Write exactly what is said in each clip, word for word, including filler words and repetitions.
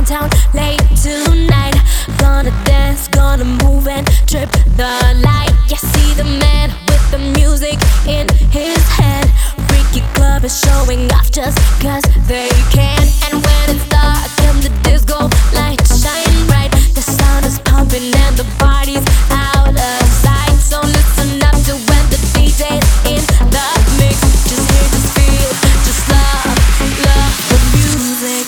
downtown late tonight. Gonna dance, gonna move and trip the light. Yeah, see the man with the music in his hand. Freaky club is showing off just cause they can. And when it's dark and the disco lights shine bright, the sound is pumping and the party's out of sight. So listen up to when the D J's in the mix. Just hear, just feel, just love, love the music.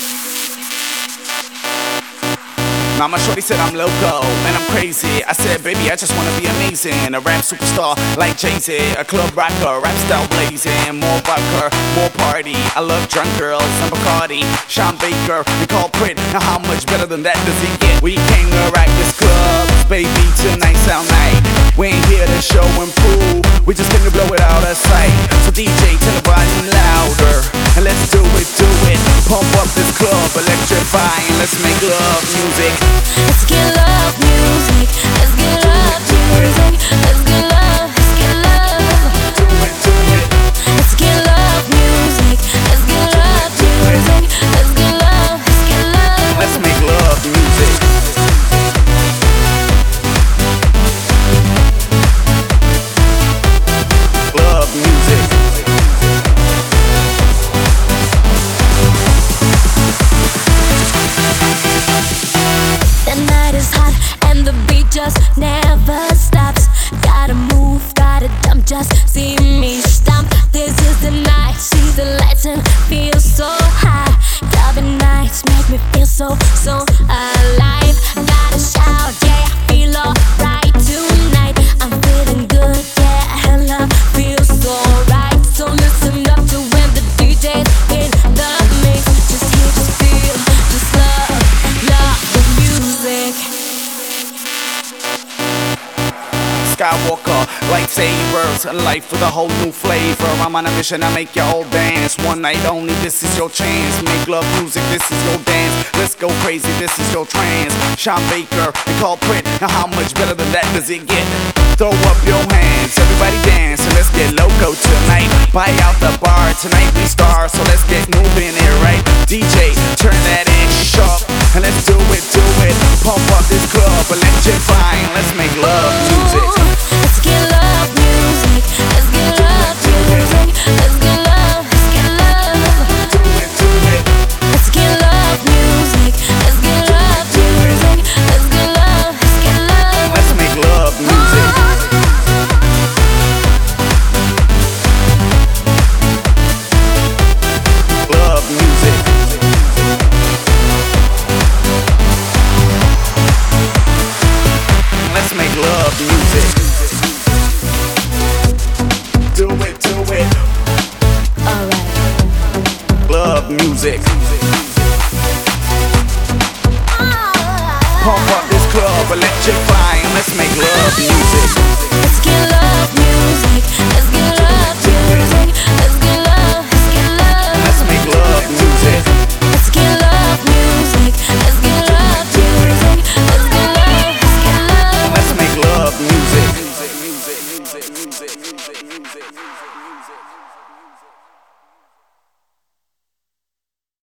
Mama shorty said I'm loco and I'm crazy. I said, baby, I just wanna be amazing. A rap superstar like Jay-Z, a club rocker, rap style blazing. More vodka, more party. I love drunk girls and Bacardi. Sean Baker and Culprit. Now how much better than that does it get? We came to rock this club, baby, tonight's our night. We ain't here to show and prove, we just came to blow it out of sight. So D J, turn the volume louder and let's do it, do it. Pump up this club, electrifying. Let's make love music. Let's get love music. Let's get love music. Let's get love. Let's get love. Do it, do it. Let's get love music. Let's get love music. Let's get love. Let's get love. Let's make love music. Love music. The night is hot and the beat just never stops. Gotta move, gotta dump, just see me stomp. This is the night, see the lights and feel so high. Clubbing nights make me feel so, so alive. Gotta shout, yeah, I feel alright tonight. I'm feeling good, yeah, and love feels so right. So listen up to when the D J's in the mix. Just hear, just feel, just love, love the music. Skywalker, lightsabers, life with a whole new flavor. I'm on a mission to make you all dance. One night only, this is your chance. Make love music, this is your dance. Let's go crazy, this is your trance. Sean Baker and Culprit. Now how much better than that does it get? Throw up your hands, everybody dance, and let's get loco tonight. Buy out the bar, tonight we star, so let's get moving here, right? D J, turn that ass up, and let's do it, do it. Pump up this club, electrifying. Let's make love music. Let's get love music. Let's get love music. Let's get love. Let's get love. Do it, do it. Let's get love music. Let's get love music. Let's get love. Let's get love. Let's make love music. Love music. Let's make love music. Do it, do it. Alright. Love music. Pump up this club, electrifying. Let's make love music.